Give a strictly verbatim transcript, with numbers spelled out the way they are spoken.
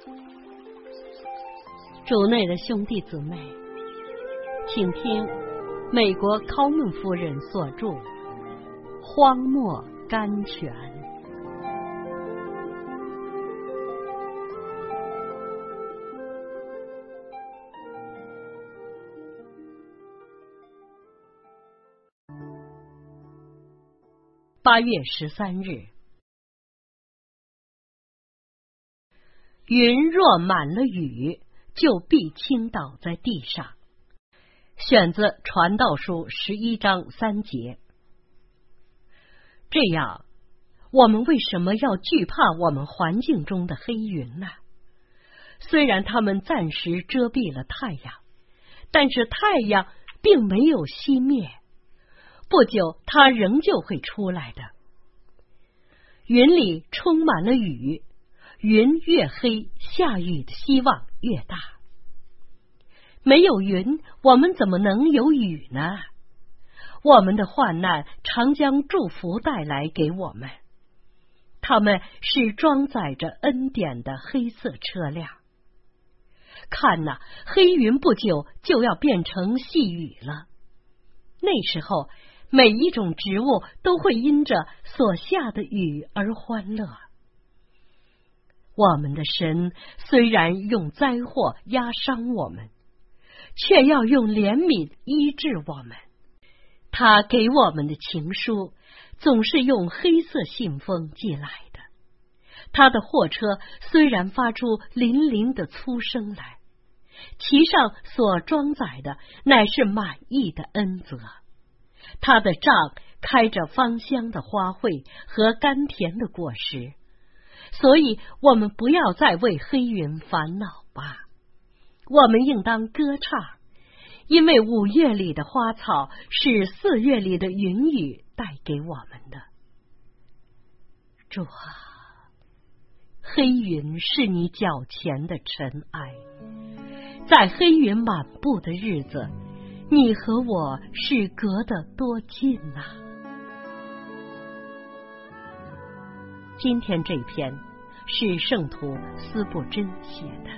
主内的兄弟姊妹，请听美国考门夫人所著《荒漠甘泉》。八月十三日，云若满了雨，就必倾倒在地上。选自《传道书》十一章三节。这样，我们为什么要惧怕我们环境中的黑云呢？虽然它们暂时遮蔽了太阳，但是太阳并没有熄灭，不久它仍旧会出来的。云里充满了雨，云越黑，下雨的希望越大。没有云，我们怎么能有雨呢？我们的患难常将祝福带来给我们，它们是装载着恩典的黑色车辆。看哪，黑云不久就要变成细雨了。那时候，每一种植物都会因着所下的雨而欢乐。我们的神虽然用灾祸压伤我们，却要用怜悯医治我们。他给我们的情书总是用黑色信封寄来的。他的货车虽然发出铃铃的粗声来，其上所装载的乃是满意的恩泽。他的杖开着芳香的花卉和甘甜的果实，所以我们不要再为黑云烦恼吧。我们应当歌唱，因为五月里的花草是四月里的云雨带给我们的。主啊，黑云是你脚前的尘埃，在黑云满布的日子，你和我是隔得多近啊！今天这篇是圣徒司布真写的。